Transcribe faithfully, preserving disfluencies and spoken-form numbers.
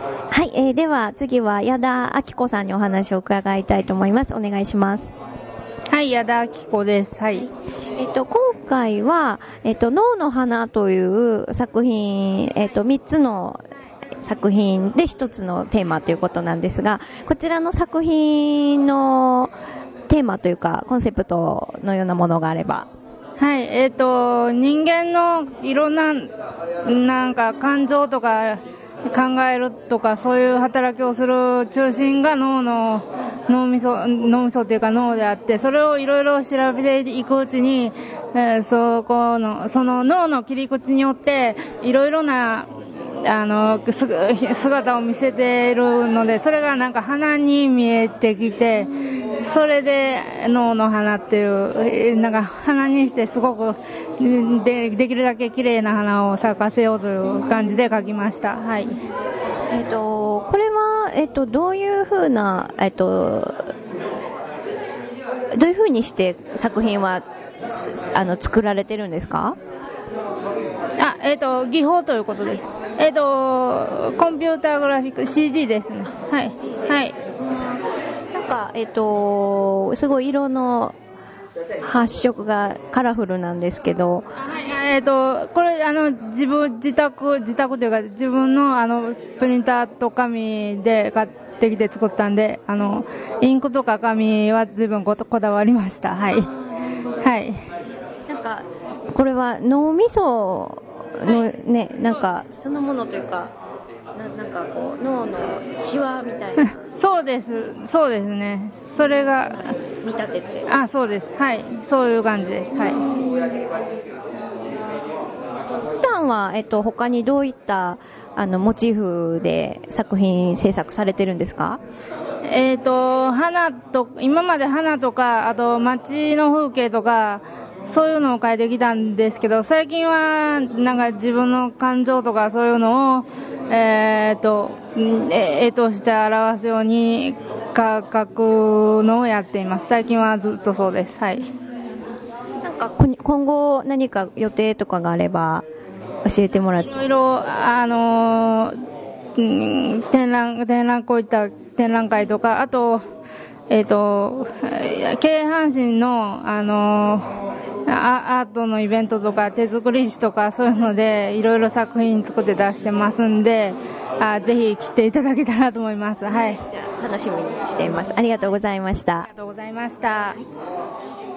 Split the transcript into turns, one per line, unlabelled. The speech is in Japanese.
はい、えー、では次は矢田明子さんにお話を伺いたいと思います。お願いします。
はい、矢田明子です。はい。
えっと、今回は、えっと、脳の花という作品、えっと、みっつの作品でひとつのテーマということなんですが、こちらの作品のテーマというか、コンセプトのようなものがあれば。
はい、えっと、人間のいろんな、なんか感情とか考えるとか、そういう働きをする中心が脳の、脳みそ、脳みそっていうか脳であって、それをいろいろ調べていくうちに、えー、そこの、その脳の切り口によって、いろいろな、あの、姿を見せているので、それがなんか花に見えてきて、それで脳の花っていう、なんか花にしてすごく で, できるだけ綺麗な花を咲かせようという感じで描きました。はい。
えっと、これは、えっと、どういう風な、えっと、どういう風にして作品は、あの、作られてるんですか？
あ、えっと、技法ということです。えっと、コンピューターグラフィック、シージー ですね。はい。はい。
なんか、えっと、すごい色の発色がカラフルなんですけど。
はい、えっと、これ、あの、自分、自宅、自宅というか、自分の、あの、プリンターと紙で買ってきて作ったんで、あの、インクとか紙は随分こだわりました。はい。はい。
なんか、これは脳みそのね、なんか、そのものというか、な, なんかこう、脳のシワみたいな。
そうです、そうですね。それが、
見立てて。
あ、そうです。はい。そういう感じです。はい。
普段は、えっと、他にどういった、あの、モチーフで作品制作されてるんですか？
えっと、花と、今まで花とか、あと街の風景とか、そういうのを描いてきたんですけど、最近は、なんか自分の感情とかそういうのを、えっと、絵として表すように描くのをやっています。最近はずっとそうです。はい。
なんか、今後何か予定とかがあれば、教えてもらって。い
ろいろ、あのー、展覧、展覧、こういった展覧会とか、あと、えっと、京阪神の、あのー、アートのイベントとか手作り誌とかそういうのでいろいろ作品作って出してますんで、あ、ぜひ来ていただけたらと思います。はい。
じゃあ楽しみにしています。ありがとうございました。
ありがとうございました。